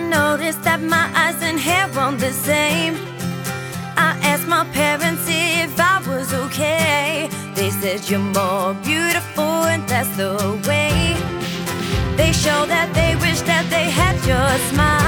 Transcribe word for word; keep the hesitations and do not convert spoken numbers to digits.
noticed that my eyes and hair weren't the same. I asked my parents if I was okay. They said you're more beautiful and that's the way. They show that they wish that they had your smile.